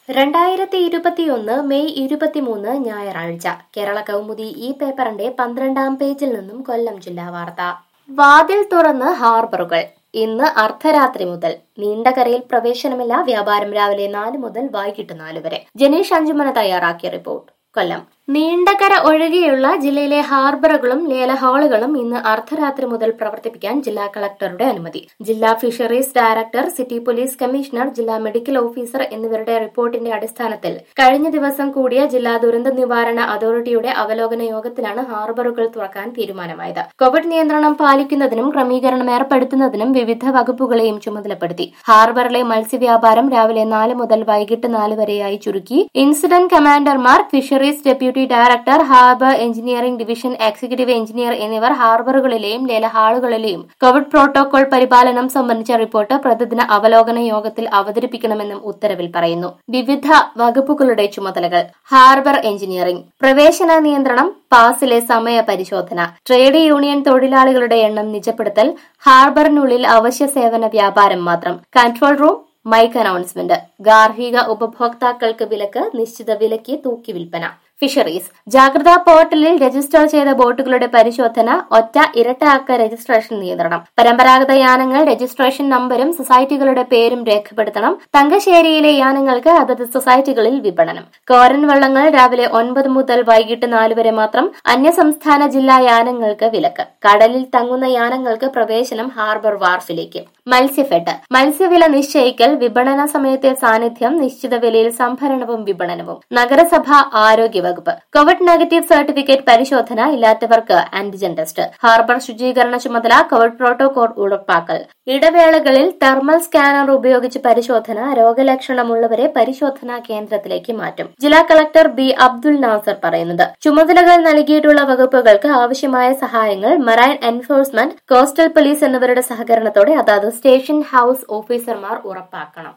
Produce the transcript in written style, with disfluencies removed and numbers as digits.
2021 May 23 ഞായറാഴ്ച കേരള കൗമുദി ഈ പേപ്പറിന്റെ 12-ാം പേജിൽ നിന്നും കൊല്ലം ജില്ലാ വാർത്ത. വാതിൽ തുറന്ന് ഹാർബറുകൾ. ഇന്ന് അർദ്ധരാത്രി മുതൽ നീണ്ടകരയിൽ പ്രവേശനമില്ല. വ്യാപാരം രാവിലെ 4 മുതൽ വൈകിട്ട് 4 വരെ. ജനീഷ് അഞ്ചുമന തയ്യാറാക്കിയ റിപ്പോർട്ട്. കൊല്ലം. നീണ്ടകര ഒഴികെയുള്ള ജില്ലയിലെ ഹാർബറുകളും ലേലഹാളുകളും ഇന്ന് അർദ്ധരാത്രി മുതൽ പ്രവർത്തിപ്പിക്കാൻ ജില്ലാ കളക്ടറുടെ അനുമതി. ജില്ലാ fisheries director, city police commissioner, ജില്ലാ മെഡിക്കൽ ഓഫീസർ എന്നിവരുടെ റിപ്പോർട്ടിന്റെ അടിസ്ഥാനത്തിൽ കഴിഞ്ഞ ദിവസം കൂടിയ ജില്ലാ ദുരന്ത നിവാരണ അതോറിറ്റിയുടെ അവലോകന യോഗത്തിലാണ് ഹാർബറുകൾ തുറക്കാൻ തീരുമാനമായത്. കോവിഡ് നിയന്ത്രണം പാലിക്കുന്നതിനും ക്രമീകരണം ഏർപ്പെടുത്തുന്നതിനും വിവിധ വകുപ്പുകളെയും ചുമതലപ്പെടുത്തി. ഹാർബറിലെ മത്സ്യവ്യാപാരം രാവിലെ 4 മുതൽ വൈകിട്ട് 4 വരെയായി ചുരുക്കി. ഇൻസിഡന്റ് കമാൻഡർമാർ, fisheries deputy director, harbour engineering division executive engineer എന്നിവർ ഹാർബറുകളിലെയും ലേലഹാളുകളിലെയും കോവിഡ് പ്രോട്ടോകോൾ പരിപാലനം സംബന്ധിച്ച റിപ്പോർട്ട് പ്രതിദിന അവലോകന യോഗത്തിൽ അവതരിപ്പിക്കണമെന്നും ഉത്തരവിൽ പറയുന്നു. വിവിധ വകുപ്പുകളുടെ ചുമതലകൾ. ഹാർബർ എഞ്ചിനീയറിംഗ്, പ്രവേശന നിയന്ത്രണം, പാസിലെ സമയ പരിശോധന, ട്രേഡ് യൂണിയൻ തൊഴിലാളികളുടെ എണ്ണം നിജപ്പെടുത്തൽ, ഹാർബറിനുള്ളിൽ അവശ്യ സേവന വ്യാപാരം മാത്രം, കൺട്രോൾ റൂം, മൈക്ക് അനൗൺസ്മെന്റ്, ഗാർഹിക ഉപഭോക്താക്കൾക്ക് വിലക്ക്, നിശ്ചിത വിലയ്ക്ക് തൂക്കി വിൽപ്പന. ഫിഷറീസ്, ജാഗ്രതാ പോർട്ടലിൽ രജിസ്റ്റർ ചെയ്ത ബോട്ടുകളുടെ പരിശോധന, ഒറ്റ ഇരട്ട അക്ക രജിസ്ട്രേഷൻ നിയന്ത്രണം. പരമ്പരാഗത യാനങ്ങൾ രജിസ്ട്രേഷൻ നമ്പരും സൊസൈറ്റികളുടെ പേരും രേഖപ്പെടുത്തണം. തങ്കശ്ശേരിയിലെ യാനങ്ങൾക്ക് അതത് സൊസൈറ്റികളിൽ വിപണനം. കോരൻ വള്ളങ്ങൾ രാവിലെ 9 മുതൽ വൈകിട്ട് 4 വരെ മാത്രം. അന്യസംസ്ഥാന ജില്ലാ യാനങ്ങൾക്ക് വിലക്ക്. കടലിൽ തങ്ങുന്ന യാനങ്ങൾക്ക് പ്രവേശനം ഹാർബർ വാർഫിലേക്ക്. മത്സ്യഫെഡ്, മത്സ്യവില നിശ്ചയിക്കൽ, വിപണന സമയത്തെ സാന്നിധ്യം, നിശ്ചിത വിലയിൽ സംഭരണവും വിപണനവും. നഗരസഭ ആരോഗ്യ വകുപ്പ്, കോവിഡ് നെഗറ്റീവ് സർട്ടിഫിക്കറ്റ് പരിശോധന, ഇല്ലാത്തവർക്ക് ആന്റിജൻ ടെസ്റ്റ്. ഹാർബർ ശുചീകരണ ചുമതല, കോവിഡ് പ്രോട്ടോകോൾ ഉറപ്പാക്കൽ. ഇടവേളകളിൽ തെർമൽ സ്കാനർ ഉപയോഗിച്ച് പരിശോധന. രോഗലക്ഷണമുള്ളവരെ പരിശോധനാ കേന്ദ്രത്തിലേക്ക് മാറ്റും. ജില്ലാ കളക്ടർ ബി അബ്ദുൽ നാസർ പറയുന്നത്. ചുമതലകൾ നൽകിയിട്ടുള്ള വകുപ്പുകൾക്ക് ആവശ്യമായ സഹായങ്ങൾ മറൈൻ എൻഫോഴ്സ്മെന്റ്, കോസ്റ്റൽ പോലീസ് എന്നിവരുടെ സഹകരണത്തോടെ അതാത് സ്റ്റേഷൻ ഹൌസ് ഓഫീസർമാർ ഉറപ്പാക്കണം.